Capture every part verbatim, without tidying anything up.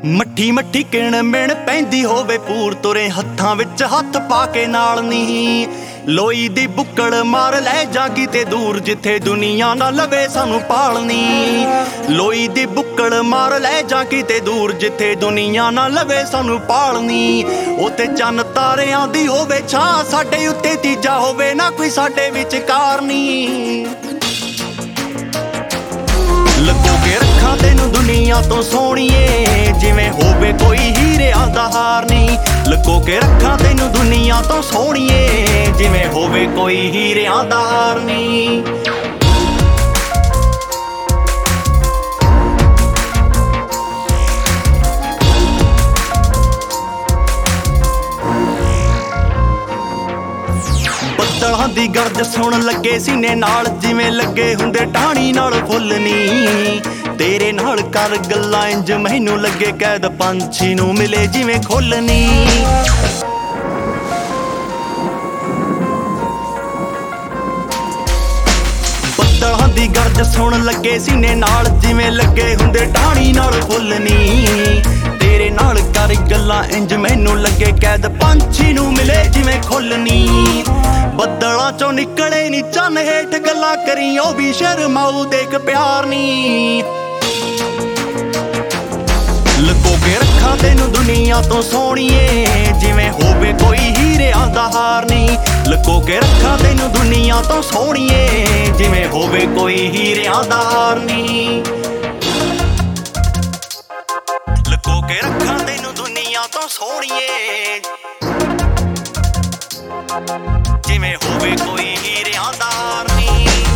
ਮੱਠੀ ਮੱਠੀ ਕਿਣ ਮਿਣ ਪੈਂਦੀ ਹੋਵੇ ਪੂਰ ਤੁਰੇ ਹੱਥਾਂ ਵਿੱਚ ਹੱਥ ਪਾ ਕੇ ਨਾਲ ਨੀ ਲੋਈ ਦੀ ਬੁੱਕੜ ਮਾਰ ਲੈ ਜਾ ਕਿਤੇ ਦੂਰ ਜਿੱਥੇ ਦੁਨੀਆ ਨਾ ਲਵੇ ਸਾਨੂੰ ਪਾਲਣੀ ਲੋਈ ਦੀ ਬੁੱਕੜ ਮਾਰ ਲੈ ਜਾ ਕਿਤੇ ਦੂਰ ਜਿੱਥੇ ਦੁਨੀਆ ਨਾ ਲਵੇ ਸਾਨੂੰ ਪਾਲਣੀ ਉੱਥੇ ਚੰਨ ਤਾਰਿਆਂ ਦੀ ਹੋਵੇ ਛਾਂ ਸਾਡੇ ਉੱਤੇ ਤੀਜਾ ਹੋਵੇ ਨਾ ਕੋਈ ਸਾਡੇ ਵਿਚਕਾਰ ਨੀ ਲੱਗੋ ਕੇ ਰੱਖਾਂ ਤੈਨੂੰ ਦੁਨੀਆ ਤੋਂ ਸੋਹਣੀਏ ਜਿਵੇਂ ਹੋਵੇ ਕੋਈ ਹੀਰਿਆਂ ਦਾ ਹਾਰ ਨੀ ਲੱਗੋ ਕੇ ਰੱਖਾਂ ਤੈਨੂੰ ਦੁਨੀਆ ਤੋਂ ਸੋਹਣੀਏ ਜਿਵੇਂ ਹੋਵੇ ਕੋਈ ਹੀਰਿਆਂ ਦਾ ਹਾਰ ਨੀ ਬੱਦਲਾਂ ਦੀ ਗਰਜ ਸੁਣ ਲੱਗੇ ਸੀਨੇ ਨਾਲ ਜਿਵੇਂ ਲੱਗੇ ਹੁੰਦੇ ਟਾਹਣੀ ਨਾਲ ਫੁੱਲ ਨੀ ਤੇਰੇ ਨਾਲ ਕਰ ਗੱਲਾਂ ਇੰਜ ਮੈਨੂੰ ਲੱਗੇ ਕੈਦ ਪੰਛੀ ਨੂੰ ਮਿਲੇ ਜਿਵੇਂ ਖੁੱਲ ਨੀ ਬੱਦਲਾਂ ਦੀ ਗਰਜ ਸੁਣ ਲੱਗੇ ਸੀਨੇ ਨਾਲ ਜਿਵੇਂ ਲੱਗੇ ਹੁੰਦੇ ਟਾਹਣੀ ਨਾਲ ਫੁੱਲ ਨੀ ਤੇਰੇ ਨਾਲ ਕਰ ਗੱਲਾਂ ਇੰਜ ਮੈਨੂੰ ਲੱਗੇ ਕੈਦ ਪੰਛੀ ਨੂੰ ਮਿਲੇ ਜਿਵੇਂ ਖੁੱਲ ਨੀ ਬੱਦਲਾਂ ਚੋਂ ਨਿਕਲੇ ਨੀ ਚੰਨ ਹੇਠ ਗੱਲਾਂ ਕਰੀ ਉਹ ਵੀ ਸ਼ਰਮਾਊ ਦੇਖ ਪਿਆਰ ਨੀ ਲੱਗੋ ਕੇ ਰੱਖਾਂ ਤੈਨੂੰ ਦੁਨੀਆ ਤੋਂ ਸੋਹਣੀਏ ਜਿਵੇਂ ਹੋਵੇ ਕੋਈ ਹੀਰਿਆਂ ਦਾ ਹਾਰ ਨੀ ਲੱਗੋ ਕੇ ਰੱਖਾਂ ਤੈਨੂੰ ਦੁਨੀਆ ਤੋਂ ਸੋਹਣੀਏ ਜਿਵੇਂ ਹੋਵੇ ਕੋਈ ਹੀਰਿਆਂ ਦਾ ਹਾਰ ਨੀ ਲੱਗੋ ਕੇ ਰੱਖਾਂ ਤੈਨੂੰ ਦੁਨੀਆ ਤੋਂ ਸੋਹਣੀਏ ਜਿਵੇਂ ਹੋਵੇ ਕੋਈ ਹੀਰਿਆਂ ਦਾ ਹਾਰ ਨੀ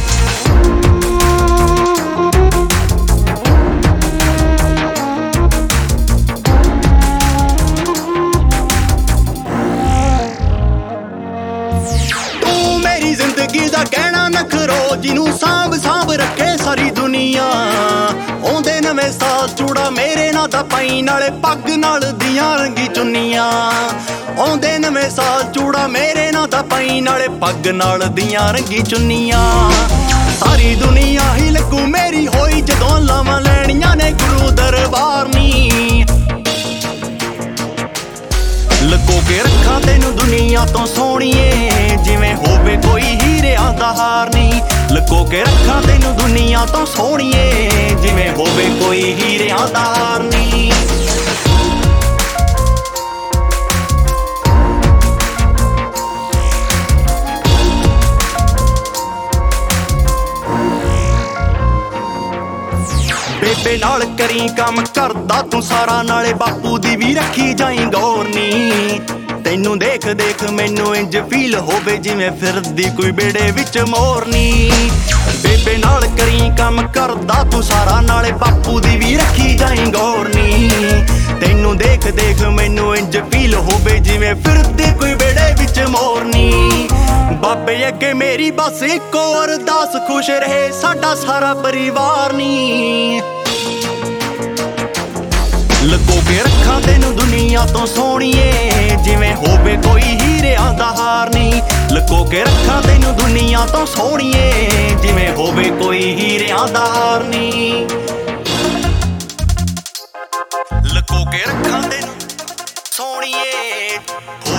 ਤੂੰ ਮੇਰੀ ਜ਼ਿੰਦਗੀ ਦਾ ਕਹਿਣਾ ਨਖਰੋ ਜਿਹਨੂੰ ਸਾਂਭ ਸਾਂਭ ਰੱਖੇ ਸਾਰੀ ਦੁਨੀਆ ਆਉਂਦੇ ਨਵੇਂ ਸਾਲ ਚੂੜਾ ਮੇਰੇ ਨਾਲ ਦਾ ਪਾਈ ਨਾਲੇ ਪੱਗ ਨਾਲ ਦੀਆਂ ਰੰਗੀ ਚੁੰਨੀਆਂ ਆਉਂਦੇ ਨਵੇਂ ਸਾਲ ਚੂੜਾ ਮੇਰੇ ਨਾਲ ਦਾ ਪਾਈ ਨਾਲੇ ਪੱਗ ਨਾਲ ਦੀਆਂ ਰੰਗੀ ਚੁੰਨੀਆਂ ਸਾਰੀ ਦੁਨੀਆ ਹੀ ਲੱਗੂ ਮੇਰੀ ਹੋਈ ਜਦੋਂ ਲਾਵਾਂ ਲੈਣੀਆਂ ਨੇ ਗੁਰੂ ਦਰਬਾਰ ਨੀ ਲੱਗੋ ਕੇ ਰੱਖਾਂ ਤੈਨੂੰ ਦੁਨੀਆ ਤੋਂ ਸੋਹਣੀਏ ਜਿਵੇਂ ਹੋਵੇ ਕੋਈ ਹੀਰਿਆਂ ਦਾ ਹਾਰ ਨੀ ਲੱਗੋ ਕੇ ਰੱਖਾਂ ਤੈਨੂੰ ਦੁਨੀਆ ਤੋਂ ਸੋਹਣੀਏ ਜਿਵੇਂ ਹੋਵੇ ਕੋਈ ਹੀਰਿਆਂ ਦਾ ਹਾਰ ਨੀ ਬੇਬੇ ਨਾਲ ਕਰੀ ਕੰਮ ਕਰਦਾ ਤੂੰ ਸਾਰਾ ਨਾਲੇ ਬਾਪੂ ਦੀ ਵੀ ਰੱਖੀ ਜਾਈ ਗੌਰ ਨੀ ਤੈਨੂੰ ਦੇਖ ਦੇਖ ਮੈਨੂੰ ਇੰਜ ਫੀਲ ਹੋਵੇ ਜਿਵੇਂ ਫਿਰਦੀ ਕੋਈ ਬੇੜੇ ਵਿੱਚ ਮੋਰਨੀ ਬੇਬੇ ਨਾਲ ਕਰੀ ਕੰਮ ਕਰਦਾ ਤੂੰ ਸਾਰਾ ਨਾਲੇ ਬਾਪੂ ਦੀ ਵੀ ਰੱਖੀ ਜਾਈ ਗੌਰ ਨੀ ਤੈਨੂੰ ਦੇਖ ਦੇਖ ਮੈਨੂੰ ਇੰਜ ਫੀਲ ਹੋਵੇ ਜਿਵੇਂ ਫਿਰਦੀ ਕੋਈ ਬੇੜੇ ਵਿੱਚ ਮੋਰਨੀ ਬਾਬੇ ਅੱਗੇ ਮੇਰੀ ਬਸ ਇੱਕੋ ਅਰਦਾਸ ਖੁਸ਼ ਰਹੇ ਸਾਡਾ ਸਾਰਾ ਪਰਿਵਾਰ ਨੀ ਲੱਗੋ ਕੇ ਰੱਖਾਂ ਤੈਨੂੰ ਦੁਨੀਆ ਤੋਂ ਸੋਹਣੀਏ ਜਿਵੇਂ ਹੋਵੇ ਕੋਈ ਹੀਰਿਆਂ ਦਾ ਹਾਰ ਨੀ ਲੱਗੋ ਕੇ ਰੱਖਾਂ ਤੈਨੂੰ ਦੁਨੀਆ ਤੋਂ ਸੋਹਣੀਏ ਜਿਵੇਂ ਹੋਵੇ ਕੋਈ ਹੀਰਿਆਂ ਦਾ ਹਾਰ ਨੀ ਲੱਗੋ ਕੇ ਰੱਖਾਂ ਤੈਨੂੰ ਸੋਹਣੀਏ